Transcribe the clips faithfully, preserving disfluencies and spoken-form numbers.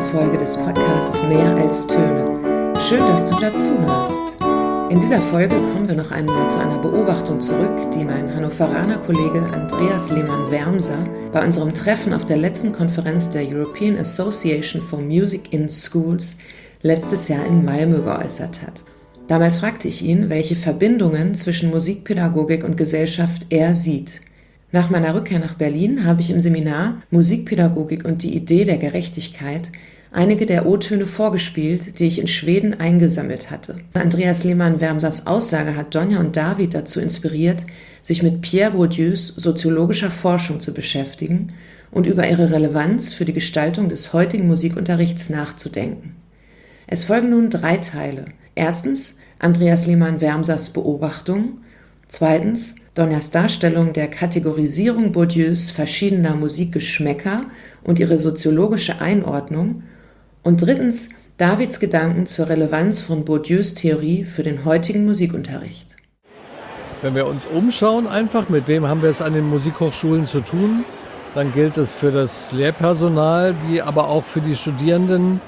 Folge des Podcasts Mehr als Töne. Schön, dass du dazu hörst. In dieser Folge kommen wir noch einmal zu einer Beobachtung zurück, die mein Hannoveraner Kollege Andreas Lehmann-Wermser bei unserem Treffen auf der letzten Konferenz der European Association for Music in Schools letztes Jahr in Malmö geäußert hat. Damals fragte ich ihn, welche Verbindungen zwischen Musikpädagogik und Gesellschaft er sieht. Nach meiner Rückkehr nach Berlin habe ich im Seminar Musikpädagogik und die Idee der Gerechtigkeit einige der O-Töne vorgespielt, die ich in Schweden eingesammelt hatte. Andreas Lehmann-Wermsers Aussage hat Donja und David dazu inspiriert, sich mit Pierre Bourdieus soziologischer Forschung zu beschäftigen und über ihre Relevanz für die Gestaltung des heutigen Musikunterrichts nachzudenken. Es folgen nun drei Teile. Erstens Andreas Lehmann-Wermsers Beobachtung, zweitens Donjas Darstellung der Kategorisierung Bourdieus verschiedener Musikgeschmäcker und ihre soziologische Einordnung und drittens Davids Gedanken zur Relevanz von Bourdieus Theorie für den heutigen Musikunterricht. Wenn wir uns umschauen, einfach mit wem haben wir es an den Musikhochschulen zu tun, dann gilt es für das Lehrpersonal, wie aber auch für die Studierenden.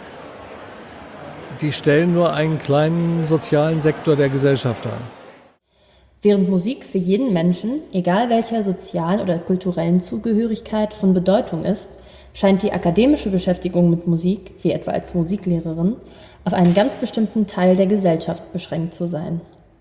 Die stellen nur einen kleinen sozialen Sektor der Gesellschaft dar. Während Musik für jeden Menschen, egal welcher sozialen oder kulturellen Zugehörigkeit, von Bedeutung ist, scheint die akademische Beschäftigung mit Musik, wie etwa als Musiklehrerin, auf einen ganz bestimmten Teil der Gesellschaft beschränkt zu sein.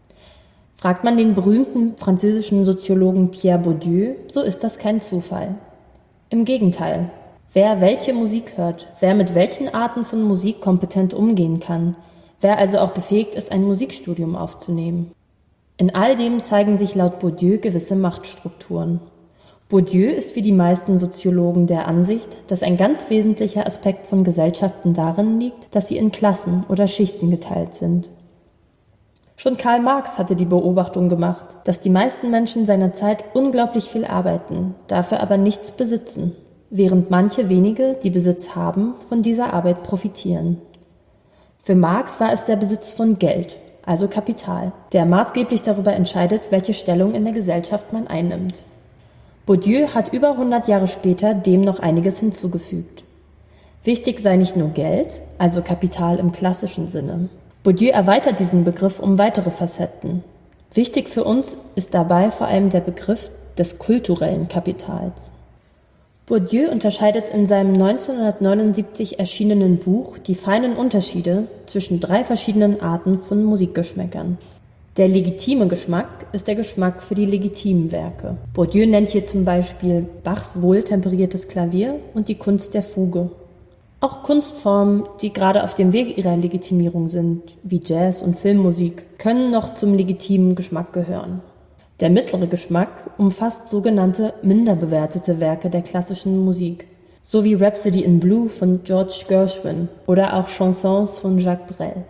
Fragt man den berühmten französischen Soziologen Pierre Bourdieu, so ist das kein Zufall. Im Gegenteil. Wer welche Musik hört, wer mit welchen Arten von Musik kompetent umgehen kann, wer also auch befähigt ist, ein Musikstudium aufzunehmen. In all dem zeigen sich laut Bourdieu gewisse Machtstrukturen. Bourdieu ist wie die meisten Soziologen der Ansicht, dass ein ganz wesentlicher Aspekt von Gesellschaften darin liegt, dass sie in Klassen oder Schichten geteilt sind. Schon Karl Marx hatte die Beobachtung gemacht, dass die meisten Menschen seiner Zeit unglaublich viel arbeiten, dafür aber nichts besitzen, während manche wenige, die Besitz haben, von dieser Arbeit profitieren. Für Marx war es der Besitz von Geld, also Kapital, der maßgeblich darüber entscheidet, welche Stellung in der Gesellschaft man einnimmt. Bourdieu hat über hundert Jahre später dem noch einiges hinzugefügt. Wichtig sei nicht nur Geld, also Kapital im klassischen Sinne. Bourdieu erweitert diesen Begriff um weitere Facetten. Wichtig für uns ist dabei vor allem der Begriff des kulturellen Kapitals. Bourdieu unterscheidet in seinem neunzehnhundertneunundsiebzig erschienenen Buch die feinen Unterschiede zwischen drei verschiedenen Arten von Musikgeschmäckern. Der legitime Geschmack ist der Geschmack für die legitimen Werke. Bourdieu nennt hier zum Beispiel Bachs wohltemperiertes Klavier und die Kunst der Fuge. Auch Kunstformen, die gerade auf dem Weg ihrer Legitimierung sind, wie Jazz und Filmmusik, können noch zum legitimen Geschmack gehören. Der mittlere Geschmack umfasst sogenannte minder bewertete Werke der klassischen Musik, so wie Rhapsody in Blue von George Gershwin oder auch Chansons von Jacques Brel.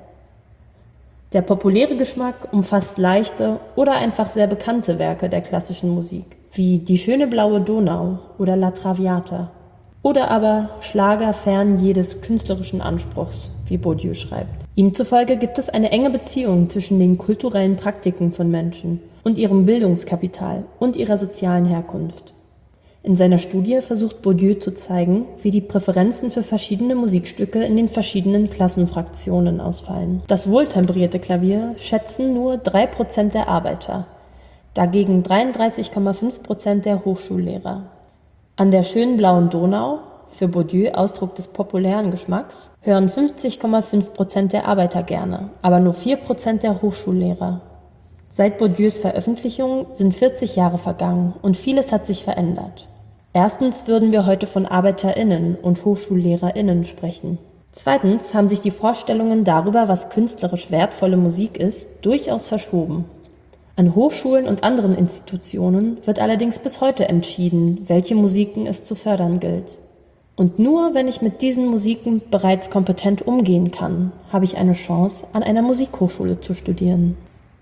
Der populäre Geschmack umfasst leichte oder einfach sehr bekannte Werke der klassischen Musik, wie Die schöne blaue Donau oder La Traviata, oder aber Schlager fern jedes künstlerischen Anspruchs, wie Bourdieu schreibt. Ihm zufolge gibt es eine enge Beziehung zwischen den kulturellen Praktiken von Menschen und ihrem Bildungskapital und ihrer sozialen Herkunft. In seiner Studie versucht Bourdieu zu zeigen, wie die Präferenzen für verschiedene Musikstücke in den verschiedenen Klassenfraktionen ausfallen. Das wohltemperierte Klavier schätzen nur drei Prozent der Arbeiter, dagegen dreiunddreißig Komma fünf Prozent der Hochschullehrer. An der schönen blauen Donau, für Bourdieu Ausdruck des populären Geschmacks, hören fünfzig Komma fünf Prozent der Arbeiter gerne, aber nur vier Prozent der Hochschullehrer. Seit Bourdieus Veröffentlichung sind vierzig Jahre vergangen und vieles hat sich verändert. Erstens würden wir heute von ArbeiterInnen und HochschullehrerInnen sprechen. Zweitens haben sich die Vorstellungen darüber, was künstlerisch wertvolle Musik ist, durchaus verschoben. An Hochschulen und anderen Institutionen wird allerdings bis heute entschieden, welche Musiken es zu fördern gilt. Und nur wenn ich mit diesen Musiken bereits kompetent umgehen kann, habe ich eine Chance, an einer Musikhochschule zu studieren.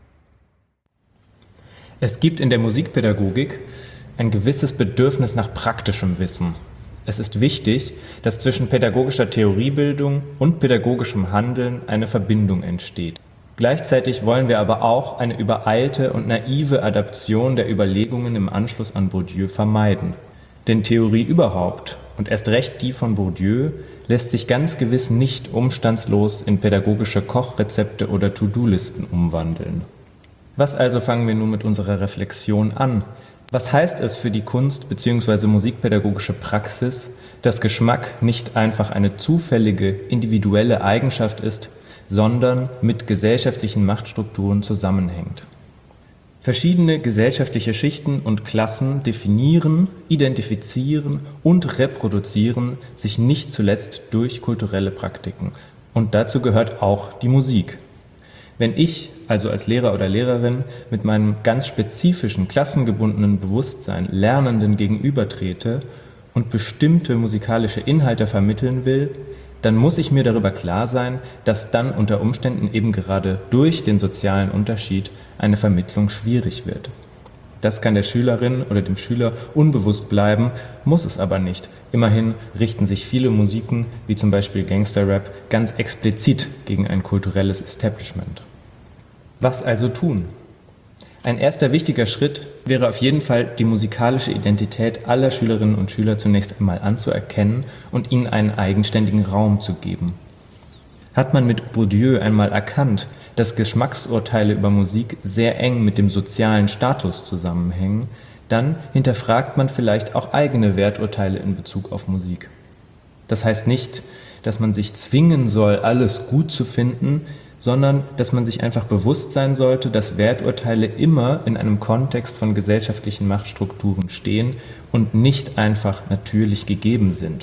Es gibt in der Musikpädagogik ein gewisses Bedürfnis nach praktischem Wissen. Es ist wichtig, dass zwischen pädagogischer Theoriebildung und pädagogischem Handeln eine Verbindung entsteht. Gleichzeitig wollen wir aber auch eine übereilte und naive Adaption der Überlegungen im Anschluss an Bourdieu vermeiden. Denn Theorie überhaupt und erst recht die von Bourdieu lässt sich ganz gewiss nicht umstandslos in pädagogische Kochrezepte oder To-Do-Listen umwandeln. Was also fangen wir nun mit unserer Reflexion an? Was heißt es für die Kunst- bzw. musikpädagogische Praxis, dass Geschmack nicht einfach eine zufällige, individuelle Eigenschaft ist, sondern mit gesellschaftlichen Machtstrukturen zusammenhängt? Verschiedene gesellschaftliche Schichten und Klassen definieren, identifizieren und reproduzieren sich nicht zuletzt durch kulturelle Praktiken. Und dazu gehört auch die Musik. Wenn ich, also als Lehrer oder Lehrerin, mit meinem ganz spezifischen, klassengebundenen Bewusstsein Lernenden gegenübertrete und bestimmte musikalische Inhalte vermitteln will, dann muss ich mir darüber klar sein, dass dann unter Umständen eben gerade durch den sozialen Unterschied eine Vermittlung schwierig wird. Das kann der Schülerin oder dem Schüler unbewusst bleiben, muss es aber nicht. Immerhin richten sich viele Musiken, wie zum Beispiel Gangster-Rap, ganz explizit gegen ein kulturelles Establishment. Was also tun? Ein erster wichtiger Schritt wäre auf jeden Fall, die musikalische Identität aller Schülerinnen und Schüler zunächst einmal anzuerkennen und ihnen einen eigenständigen Raum zu geben. Hat man mit Bourdieu einmal erkannt, dass Geschmacksurteile über Musik sehr eng mit dem sozialen Status zusammenhängen, dann hinterfragt man vielleicht auch eigene Werturteile in Bezug auf Musik. Das heißt nicht, dass man sich zwingen soll, alles gut zu finden, sondern dass man sich einfach bewusst sein sollte, dass Werturteile immer in einem Kontext von gesellschaftlichen Machtstrukturen stehen und nicht einfach natürlich gegeben sind.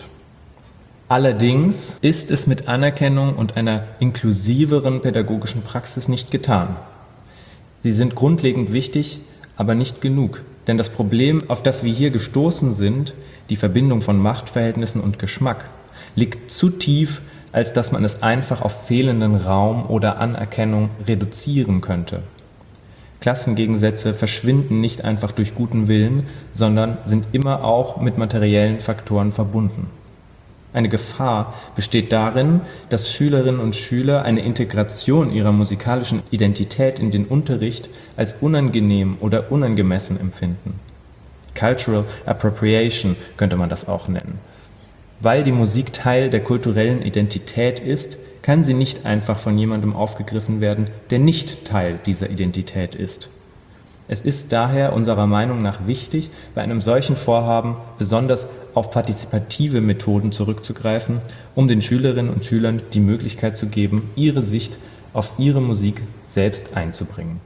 Allerdings ist es mit Anerkennung und einer inklusiveren pädagogischen Praxis nicht getan. Sie sind grundlegend wichtig, aber nicht genug. Denn das Problem, auf das wir hier gestoßen sind, die Verbindung von Machtverhältnissen und Geschmack, liegt zu tief, als dass man es einfach auf fehlenden Raum oder Anerkennung reduzieren könnte. Klassengegensätze verschwinden nicht einfach durch guten Willen, sondern sind immer auch mit materiellen Faktoren verbunden. Eine Gefahr besteht darin, dass Schülerinnen und Schüler eine Integration ihrer musikalischen Identität in den Unterricht als unangenehm oder unangemessen empfinden. Cultural Appropriation könnte man das auch nennen. Weil die Musik Teil der kulturellen Identität ist, kann sie nicht einfach von jemandem aufgegriffen werden, der nicht Teil dieser Identität ist. Es ist daher unserer Meinung nach wichtig, bei einem solchen Vorhaben besonders auf partizipative Methoden zurückzugreifen, um den Schülerinnen und Schülern die Möglichkeit zu geben, ihre Sicht auf ihre Musik selbst einzubringen.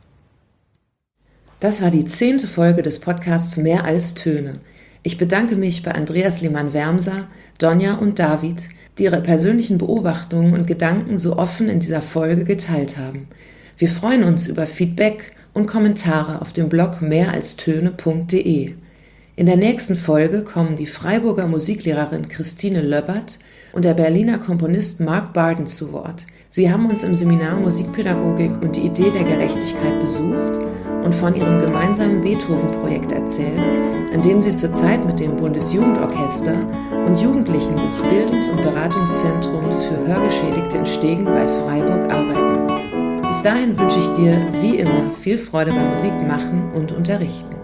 Das war die zehnte Folge des Podcasts Mehr als Töne. Ich bedanke mich bei Andreas Lehmann-Wermser, Donja und David, die ihre persönlichen Beobachtungen und Gedanken so offen in dieser Folge geteilt haben. Wir freuen uns über Feedback und Kommentare auf dem Blog mehralstöne punkt de. In der nächsten Folge kommen die Freiburger Musiklehrerin Christine Löbbert und der Berliner Komponist Mark Barden zu Wort. Sie haben uns im Seminar Musikpädagogik und die Idee der Gerechtigkeit besucht und von ihrem gemeinsamen Beethoven-Projekt erzählt, an dem sie zurzeit mit dem Bundesjugendorchester und Jugendlichen des Bildungs- und Beratungszentrums für Hörgeschädigte in Stegen bei Freiburg arbeiten. Bis dahin wünsche ich dir, wie immer, viel Freude beim Musikmachen und Unterrichten.